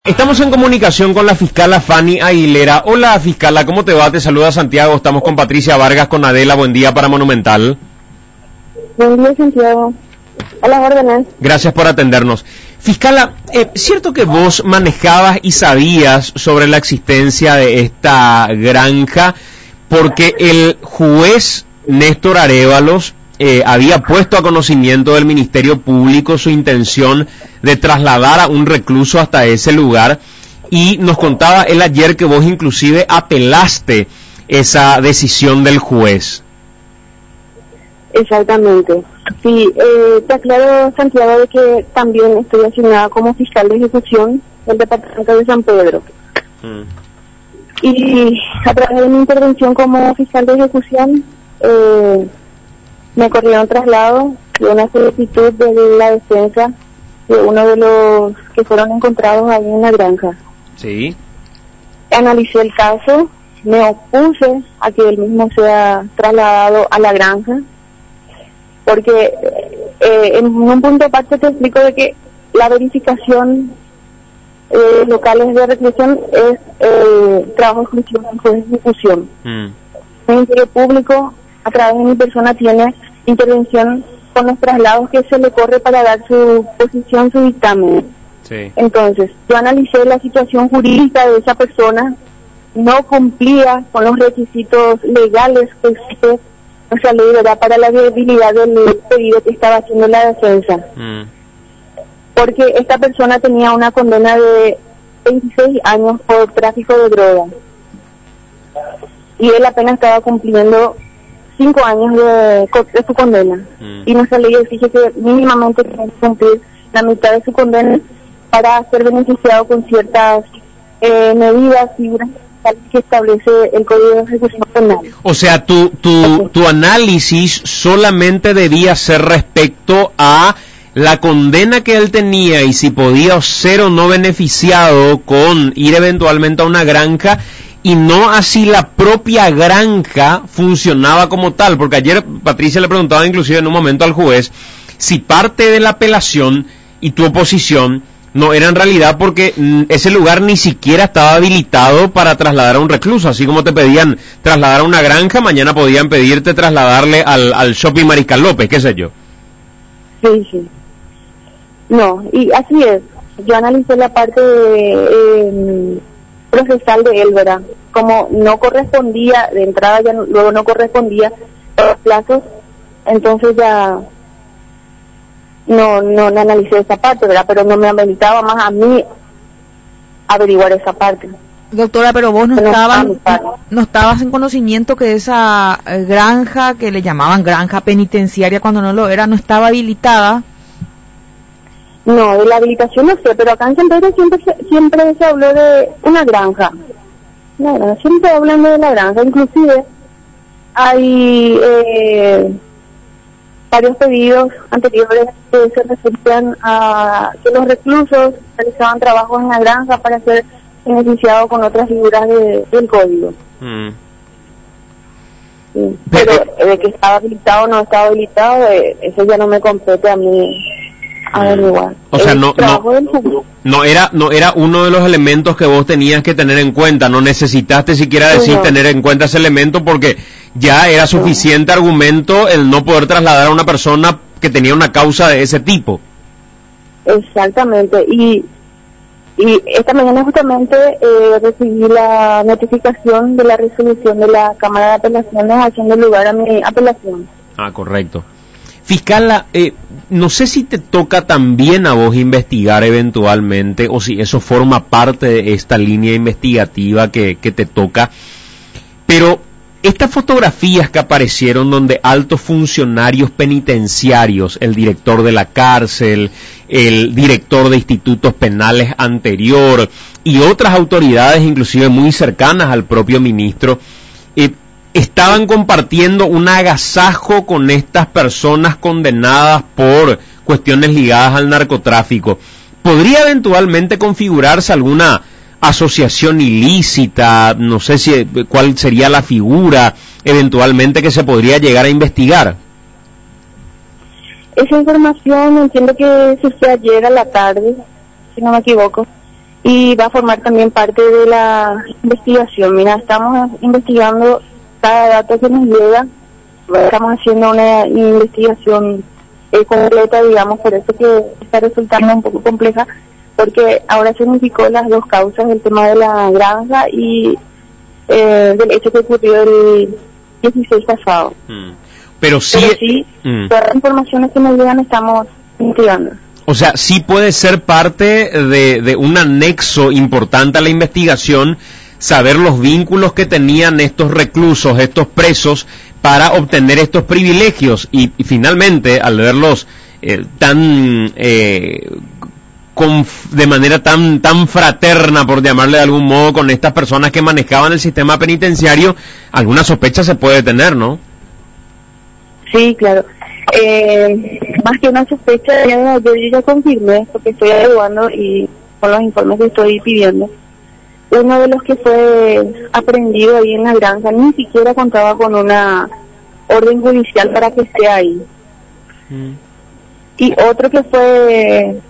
Estamos en comunicación con la fiscala Fanny Aguilera. Hola, fiscala, ¿cómo te va? Te saluda Santiago. Estamos con Patricia Vargas, con Adela. Buen día para Monumental. Buen día, Santiago. A las órdenes. Gracias por atendernos. Fiscala, ¿cierto que vos manejabas y sabías sobre la existencia de esta granja? Porque el juez Néstor Arévalos había puesto a conocimiento del Ministerio Público su intención de trasladar a un recluso hasta ese lugar, y nos contaba él ayer que vos inclusive apelaste esa decisión del juez. Exactamente. Sí, te aclaro, Santiago, de que también estoy asignada como fiscal de ejecución del departamento de San Pedro. Y a través de mi intervención como fiscal de ejecución, me corrieron traslado de una solicitud de la defensa de uno de los que fueron encontrados ahí en la granja. Sí. Analicé el caso, me opuse a que él mismo sea trasladado a la granja, porque en un punto aparte te explico de que la verificación locales de reclusión es trabajo exclusivo del juez de ejecución. El Ministerio Público, a través de mi persona, tiene intervención con los traslados que se le corre para dar su posición, su dictamen. Sí. Entonces, yo analicé la situación jurídica de esa persona, no cumplía con los requisitos legales que existe nuestra ley, ¿verdad?, para la viabilidad del pedido que estaba haciendo la defensa. Porque esta persona tenía una condena de 26 años por tráfico de droga. Y él apenas estaba cumpliendo 5 años de su condena. Y nuestra ley exige que mínimamente tiene que cumplir la mitad de su condena para ser beneficiado con ciertas medidas, figuras que establece el Código de Ejecución Penal. O sea, tu análisis solamente debía ser respecto a la condena que él tenía y si podía ser o no beneficiado con ir eventualmente a una granja, y no así la propia granja funcionaba como tal, porque ayer Patricia le preguntaba inclusive en un momento al juez si parte de la apelación y tu oposición no era en realidad porque ese lugar ni siquiera estaba habilitado para trasladar a un recluso, así como te pedían trasladar a una granja, mañana podían pedirte trasladarle al Shopping Mariscal López, qué sé yo. Sí, sí. No, y así es. Yo analicé la parte procesal de él, ¿verdad? Como no correspondía, de entrada ya luego no correspondía a los plazos, entonces ya no analicé esa parte, ¿verdad? Pero no me habilitaba más a mí averiguar esa parte. Doctora, pero vos no estabas en conocimiento que esa granja, que le llamaban granja penitenciaria cuando no lo era, no estaba habilitada. No, de la habilitación no sé, pero acá en San Pedro siempre se habló de una granja. No, siempre hablando de la granja, inclusive hay varios pedidos anteriores que se referían a que los reclusos realizaban trabajos en la granja para ser beneficiados con otras figuras del código. Sí. Pero de que estaba habilitado o no estaba habilitado, eso ya no me compete a mí averiguar. O sea, no era uno de los elementos que vos tenías que tener en cuenta, no necesitaste siquiera decir tener en cuenta ese elemento, porque ya era suficiente argumento el no poder trasladar a una persona que tenía una causa de ese tipo. Exactamente, y esta mañana justamente recibí la notificación de la resolución de la Cámara de Apelaciones haciendo lugar a mi apelación. Ah, correcto. Fiscala, no sé si te toca también a vos investigar eventualmente, o si eso forma parte de esta línea investigativa que te toca, pero estas fotografías que aparecieron donde altos funcionarios penitenciarios, el director de la cárcel, el director de institutos penales anterior y otras autoridades inclusive muy cercanas al propio ministro, estaban compartiendo un agasajo con estas personas condenadas por cuestiones ligadas al narcotráfico. ¿Podría eventualmente configurarse alguna asociación ilícita? No sé cuál sería la figura eventualmente que se podría llegar a investigar. Esa información entiendo que se fue ayer a la tarde, si no me equivoco. y va a formar también parte de la investigación. Mira, estamos investigando cada dato que nos llega, estamos haciendo una investigación completa, digamos, por eso que está resultando un poco compleja, porque ahora se unificó las dos causas, el tema de la granja y del hecho que ocurrió el 16 pasado. Pero sí, todas las informaciones que nos llegan estamos investigando. O sea, sí puede ser parte de un anexo importante a la investigación saber los vínculos que tenían estos reclusos, estos presos, para obtener estos privilegios y finalmente, al verlos de manera tan fraterna, por llamarle de algún modo, con estas personas que manejaban el sistema penitenciario, alguna sospecha se puede tener, ¿no? Sí, claro. Más que una sospecha, yo ya confirmé, porque estoy averiguando y con los informes que estoy pidiendo. Uno de los que fue aprehendido ahí en la granja ni siquiera contaba con una orden judicial para que esté ahí. Y otro que fue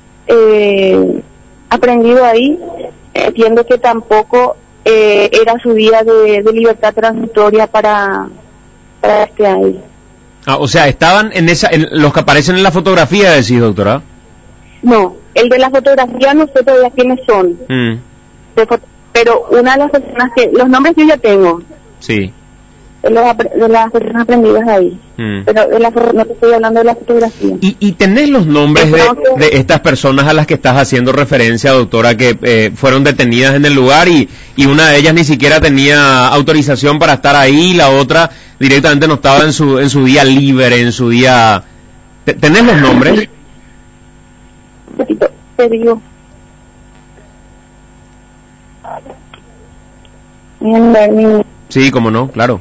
aprehendido ahí, entiendo que tampoco era su día de libertad transitoria para estar ahí. O sea, estaban en los que aparecen en la fotografía, decís, doctora. No, el de la fotografía no sé todavía quiénes son. Pero una de las personas los nombres yo ya tengo. Sí. De las personas aprendidas ahí. Pero no te estoy hablando de la fotografía. ¿Y tenés los nombres de estas personas a las que estás haciendo referencia, doctora, que fueron detenidas en el lugar y una de ellas ni siquiera tenía autorización para estar ahí, la otra directamente no estaba en su día libre, en su día... ¿Tenés los nombres? Te digo. Sí, cómo no, claro.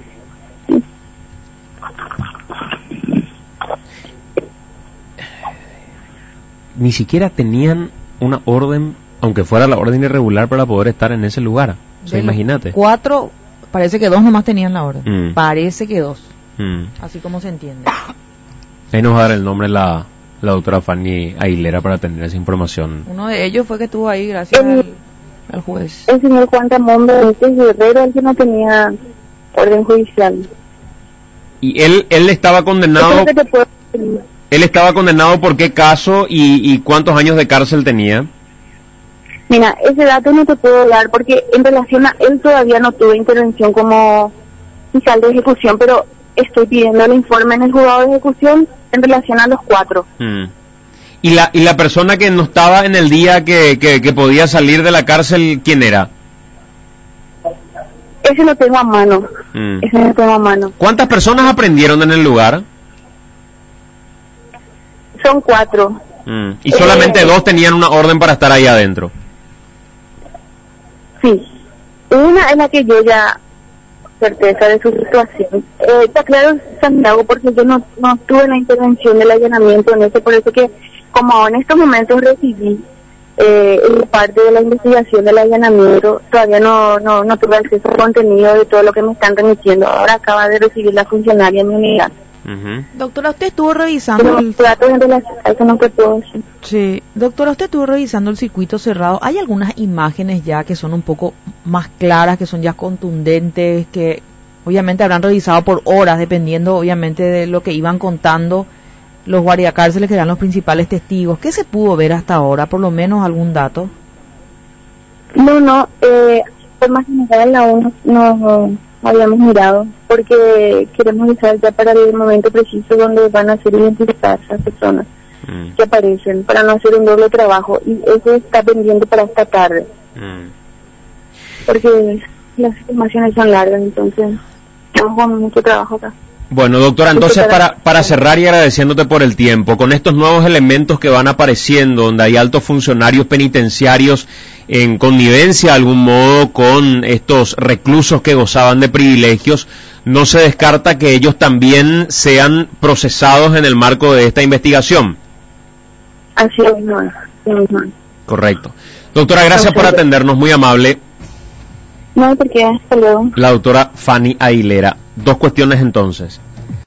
Ni siquiera tenían una orden, aunque fuera la orden irregular, para poder estar en ese lugar. O sea, imagínate. 4, parece que 2 nomás tenían la orden. Parece que 2. Así como se entiende. Ahí nos va a dar el nombre la doctora Fanny Aguilera para tener esa información. Uno de ellos fue que estuvo ahí gracias al juez. El señor Juan Ramón Benítez Guerrero, el que no tenía orden judicial. ¿Y él estaba condenado? ¿Él estaba condenado por qué caso y cuántos años de cárcel tenía? Mira, ese dato no te puedo dar porque en relación a él todavía no tuve intervención como fiscal de ejecución, pero estoy pidiendo el informe en el juzgado de ejecución en relación a los 4. ¿Y la persona que no estaba en el día que podía salir de la cárcel, quién era? Ese lo tengo a mano. Ese lo tengo a mano. ¿Cuántas personas aprendieron en el lugar? Son 4. ¿Y solamente 2 tenían una orden para estar ahí adentro? Sí. Una es la que yo ya certeza de su situación. Está claro, Santiago, porque yo no tuve la intervención del allanamiento en eso, por eso que como en estos momentos recibí parte de la investigación del allanamiento, todavía no tuve acceso al contenido de todo lo que me están remitiendo. Ahora acaba de recibir la funcionaria en mi unidad. Doctora, usted estuvo revisando Sí, doctora, usted estuvo revisando el circuito cerrado. ¿Hay algunas imágenes ya que son un poco más claras, que son ya contundentes, que obviamente habrán revisado por horas, dependiendo obviamente de lo que iban contando los guardiacárceles, que eran los principales testigos? ¿Qué se pudo ver hasta ahora? ¿Por lo menos algún dato? No, por más general aún no habíamos mirado, porque queremos estar ya para el momento preciso donde van a ser identificadas las personas que aparecen, para no hacer un doble trabajo, y eso está pendiente para esta tarde, porque las informaciones son largas, entonces estamos con mucho trabajo acá. Bueno, doctora, entonces para cerrar y agradeciéndote por el tiempo, con estos nuevos elementos que van apareciendo, donde hay altos funcionarios penitenciarios en connivencia de algún modo con estos reclusos que gozaban de privilegios, no se descarta que ellos también sean procesados en el marco de esta investigación. Así es, no. Correcto. Doctora, gracias por atendernos, muy amable. No, porque hasta luego. La doctora Fanny Aguilera. 2 cuestiones entonces.